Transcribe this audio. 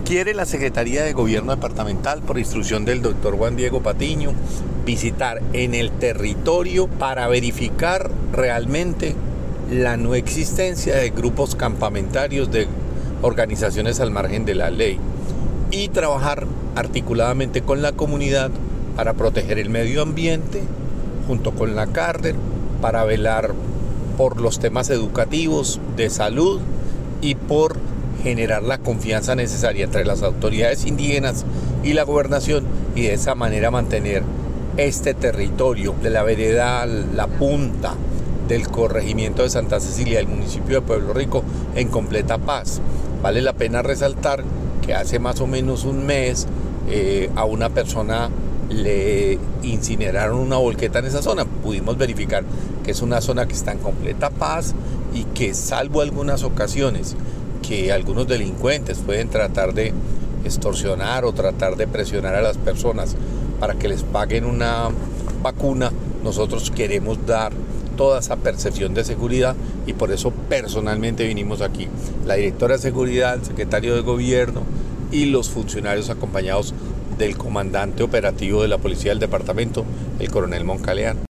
Quiere la Secretaría de Gobierno Departamental, por instrucción del doctor Juan Diego Patiño, visitar en el territorio para verificar realmente la no existencia de grupos campamentarios, de organizaciones al margen de la ley, y trabajar articuladamente con la comunidad para proteger el medio ambiente, junto con la cárcel, para velar por los temas educativos, de salud y por generar la confianza necesaria entre las autoridades indígenas y la gobernación, y de esa manera mantener este territorio de la vereda La Punta, del corregimiento de Santa Cecilia, del municipio de Pueblo Rico, en completa paz. Vale la pena resaltar que hace más o menos un mes a una persona le incineraron una volqueta en esa zona. Pudimos verificar que es una zona que está en completa paz y que, salvo algunas ocasiones que algunos delincuentes pueden tratar de extorsionar o tratar de presionar a las personas para que les paguen una vacuna, nosotros queremos dar toda esa percepción de seguridad, y por eso personalmente vinimos aquí, la directora de seguridad, el secretario de gobierno y los funcionarios acompañados del comandante operativo de la policía del departamento, el coronel Moncaleán.